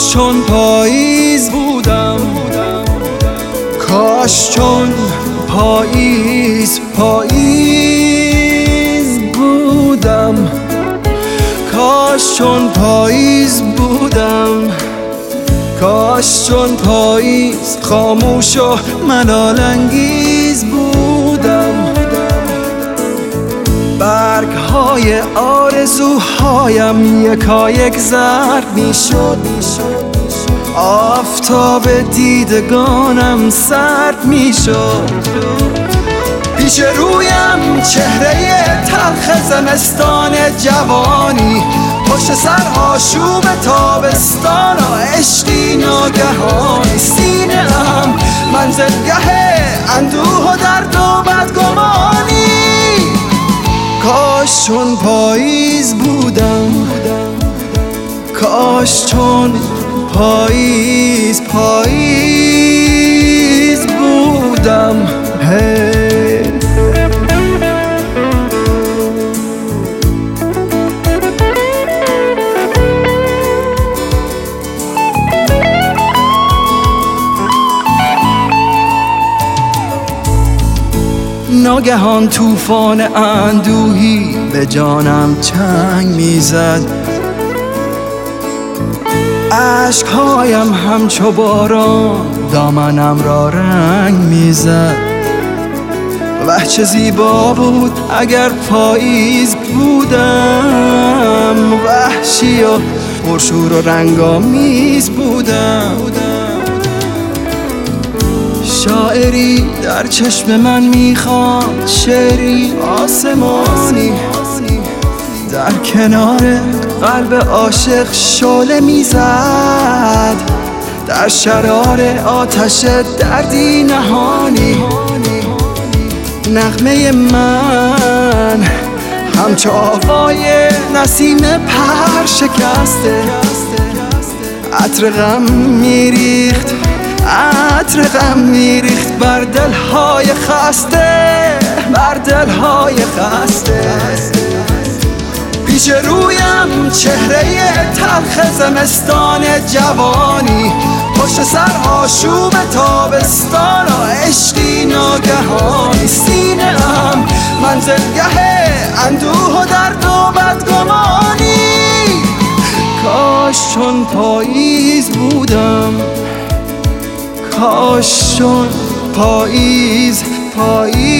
کاش چون پاییز بودم، کاش چون پاییز بودم، کاش چون پاییز بودم، کاش چون پاییز خاموش و ملال انگیز بودم. برگ های آرزوهایم یکایک زرد می شد، آفتاب دیدگانم سرد می شد. پیش رویم چهره تلخ زمستان جوانی، پشت سر آشوب تابستان و عشقی ناگهانی. سینه ام منزلگه اندوه و درد و بدگمانی. کاش چون پاییز بودم، کاش چون پاییز بودم. ناگهان طوفان اندوهی به جانم چنگ میزد، اشکهایم همچو باران دامنم را رنگ میزد. وه چه زیبا بود اگر پاییز بودم، وحشی و پرشور و رنگامیز بودم. شاعری در چشم من میخواند، شعری آسمانی در کنار قلب عاشق شعله میزد، در شرار آتش دردی نهانی. نغمه من همچو آوای نسیم پر شکسته، عطر غم میریخت، عطر غم میریخت بر دلهای خسته، بر دلهای خسته. پیش رویم چهره تلخ زمستان جوانی، پشت سر آشوب تابستان و عشقی ناگهانی. سینه ام منزلگه اندوه و درد و بدگمانی. کاش چون پاییز بودم، کاش چون پاییز